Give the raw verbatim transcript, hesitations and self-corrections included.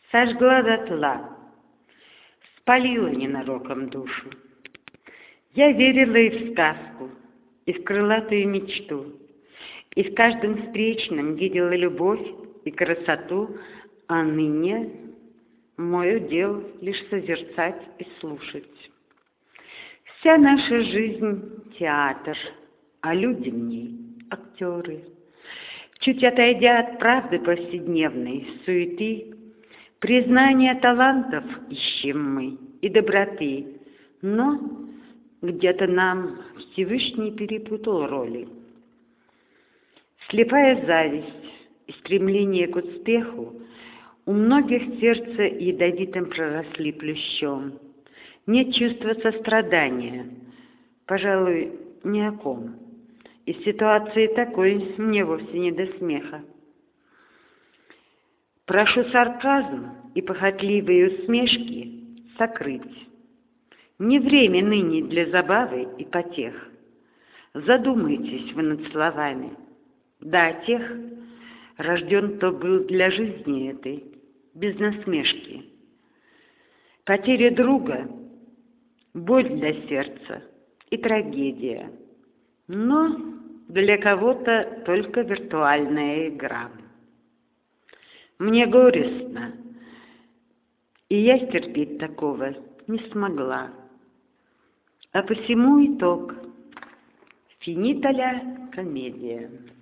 Сожгла дотла, спалила ненароком душу. Я верила и в сказку, и в крылатую мечту, и в каждом встречном видела любовь и красоту, а ныне мое дело лишь созерцать и слушать. Вся наша жизнь — театр, а люди в ней — актеры. Чуть отойдя от правды повседневной, суеты, признания талантов ищем мы и доброты, но где-то нам Всевышний перепутал роли. Слепая зависть и стремление к успеху у многих сердце ядовитым проросли плющом. Нет чувства сострадания, пожалуй, ни о ком. И в ситуации такой мне вовсе не до смеха. Прошу сарказм и похотливые усмешки сокрыть. Не время ныне для забавы и потех. Задумайтесь вы над словами. Да, тех рожден, кто был для жизни этой, без насмешки. Потеря друга — боль для сердца и трагедия. Но для кого-то только виртуальная игра. Мне горестно, и я стерпеть такого не смогла. А посему итог — финита ля комедия.